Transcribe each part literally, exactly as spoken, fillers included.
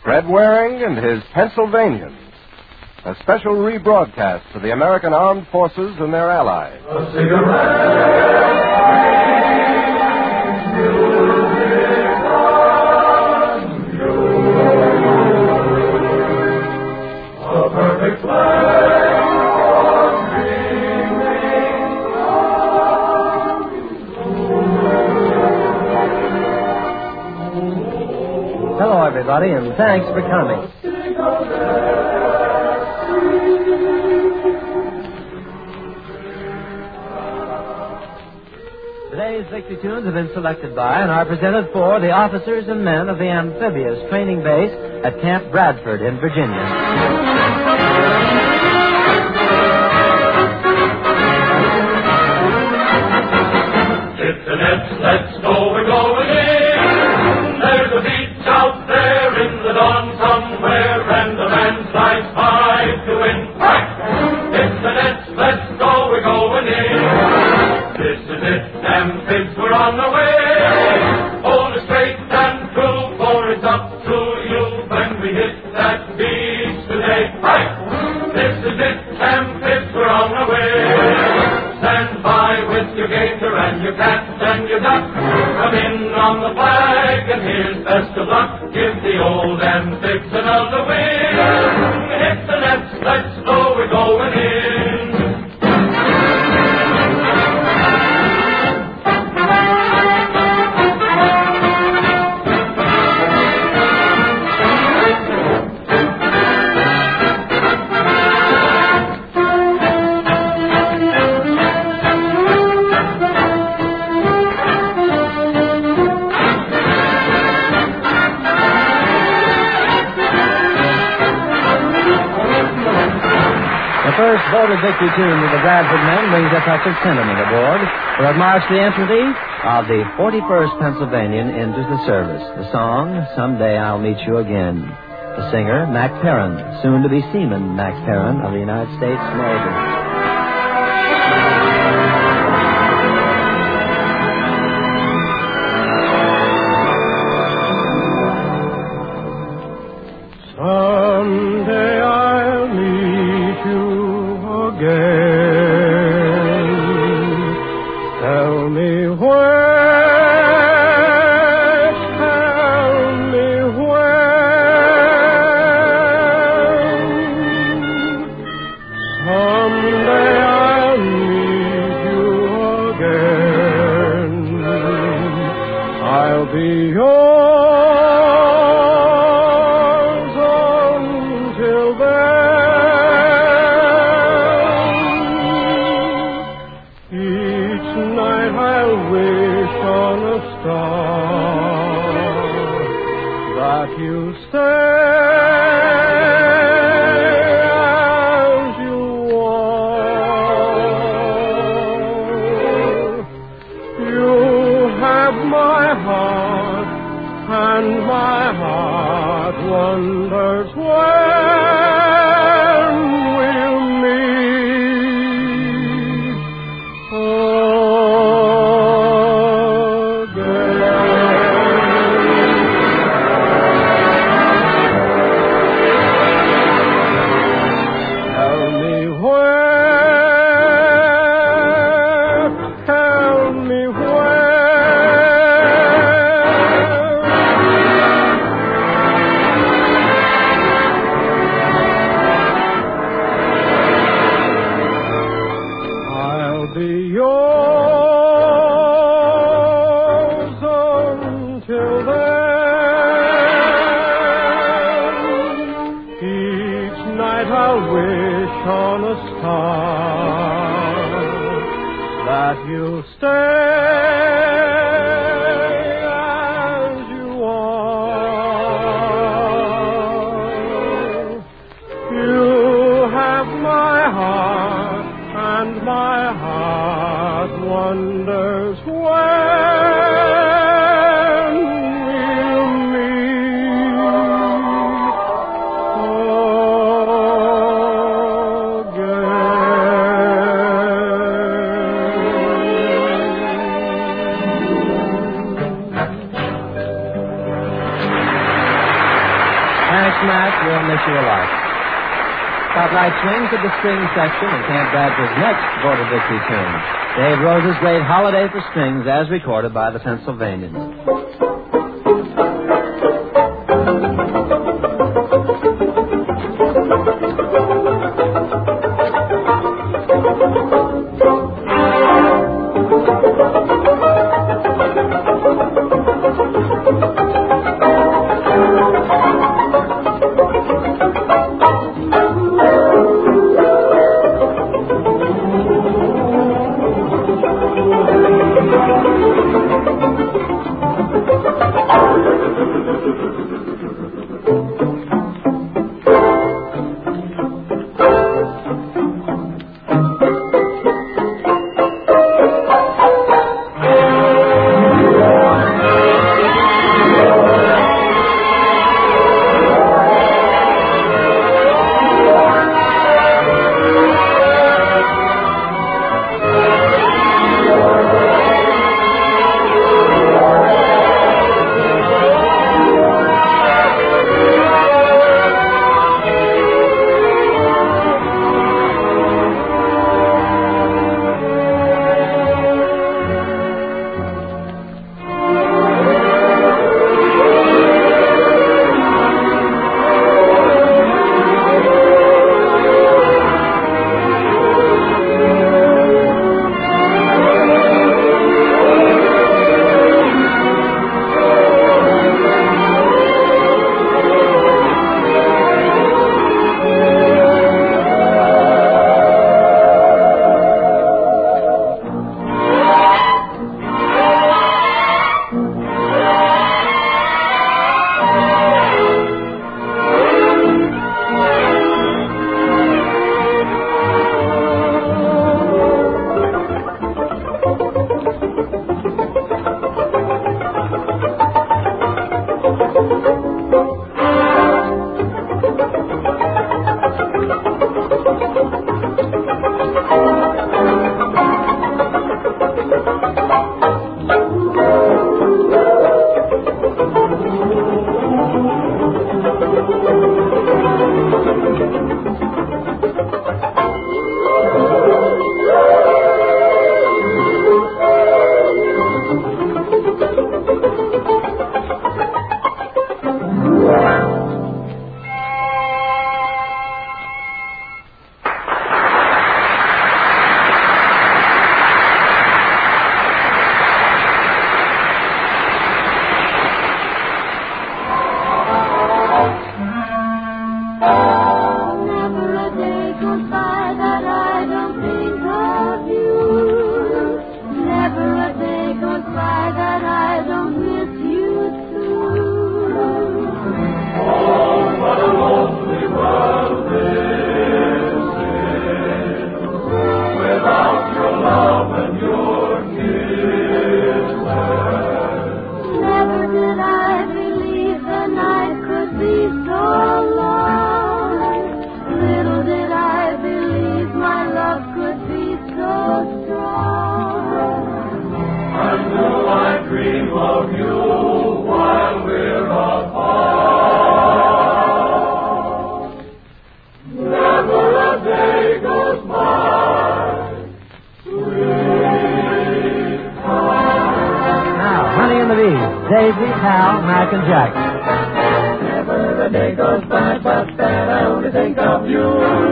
Fred Waring and his Pennsylvanians. A special rebroadcast to the American Armed Forces and their allies. A cigarette. Hello, everybody, and thanks for coming. Today's Victory Tunes have been selected by and are presented for the officers and men of the amphibious training base at Camp Bradford in Virginia. Let's go, we're going in. There's a beach out there in the dawn somewhere, and the man slides five to win. Right! It's the Nets, let's go, we're going in. This is it, amphibs, we're on the way. Hold it straight and true, for it's up to you when we hit that beach today. Right! This is it, amphibs, we're on the way. Stand by with your gator and your cat and your duck. Come in on the flag and here's best of luck. Give the old amphibs another win. Hit the nets, let's go, we're going in. First voted victory tune of the Bradford men brings a touch of sentiment aboard, for it marks the entry of the forty-first Pennsylvanian into the service. The song, Someday I'll Meet You Again. The singer, Mac Perrin, soon to be Seaman Mac Perrin of the United States Navy. Thanks, Matt. We'll miss you a lot. Spotlight swings at the string section in Camp Bradford's next Vote of Victory tune. Dave Rose's great Holiday for Strings as recorded by the Pennsylvanians. Daisy, Hal, Mac, and Jack. Never a day goes by but that I only think of you.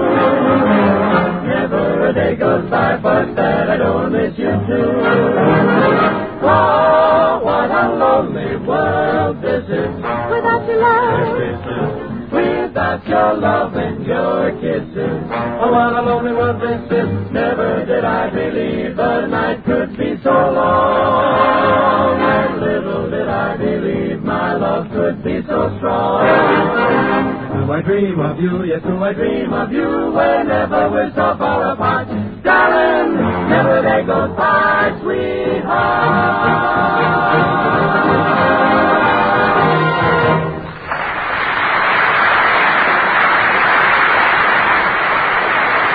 Never a day goes by but that I don't miss you too. Oh, what a lonely world this is without your love. This is without your love and your kisses. Oh, what a lonely world this is. Never did I believe the night could be so long. And little did I believe my love could be so strong. Do I dream of you? Yes, do I dream of you whenever we're so far apart? Darling, never a day goes by, sweetheart.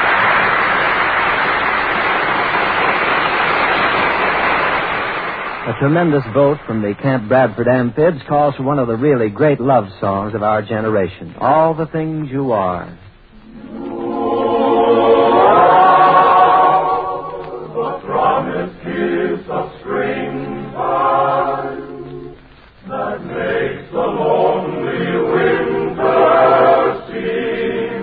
The tremendous vote from the Camp Bradford Amphibs calls for one of the really great love songs of our generation, All the Things You Are. The promised kiss of springtime that makes the lonely winter seem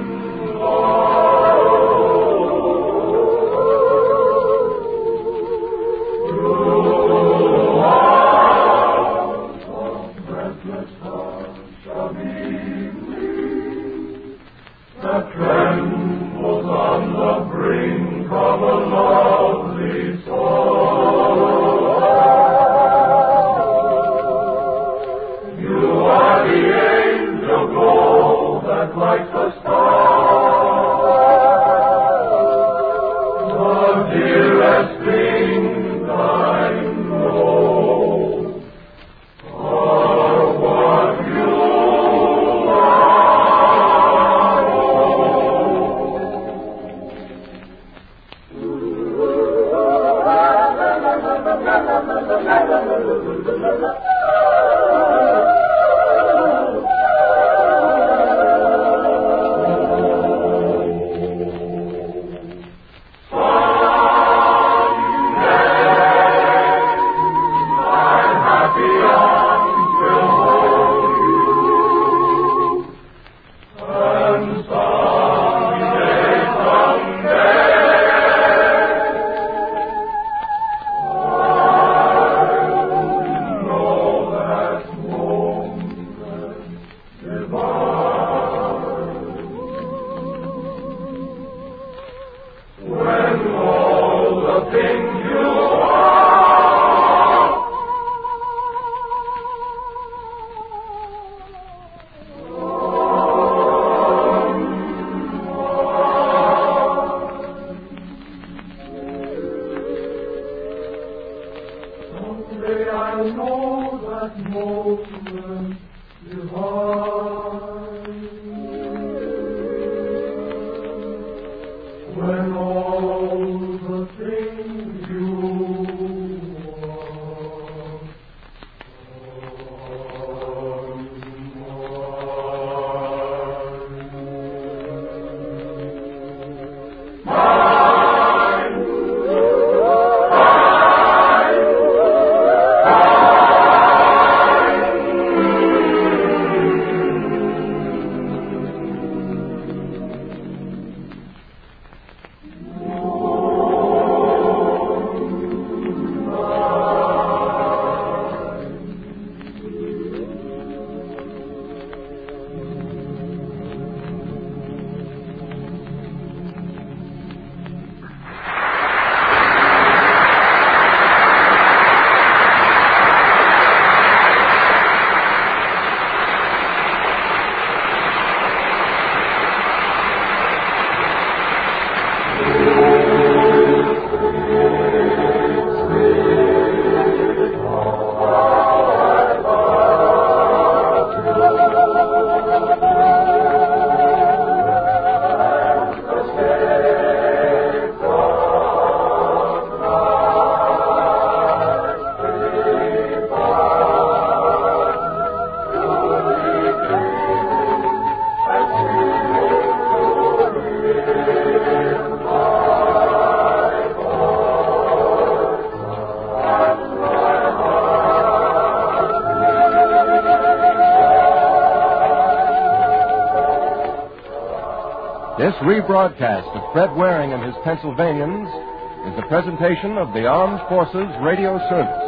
This rebroadcast of Fred Waring and his Pennsylvanians is a presentation of the Armed Forces Radio Service.